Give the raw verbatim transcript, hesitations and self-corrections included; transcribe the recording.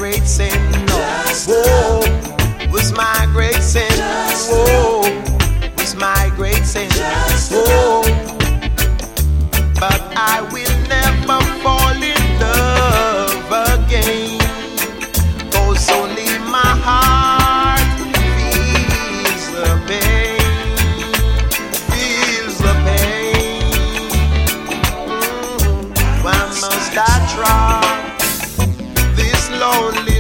great sin. Whoa, was my great sin. Whoa, was my great sin. Whoa, but I will never fall in love again. 'Cause only my heart feels the pain, feels the pain. Mm, why must I try this lonely